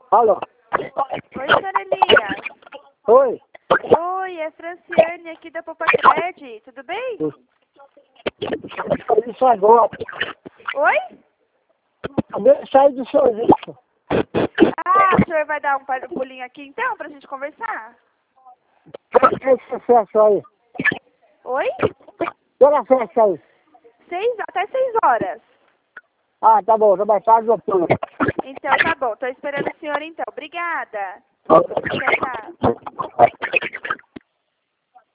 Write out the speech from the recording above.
Alô? Oi, senhora Elias. Oi? Oi, é Franciane aqui da Popacred, tudo bem? Isso agora. Oi? Acabei de sair do serviço. Ah, o senhor vai dar um pulinho aqui então pra gente conversar? Que esse fecha aí? Oi? Que hora fecha aí? Até 6 horas. Ah, tá bom, já mais tarde eu pulo. Então tá bom, tô esperando o senhor então. Obrigada. Tchau, tchau.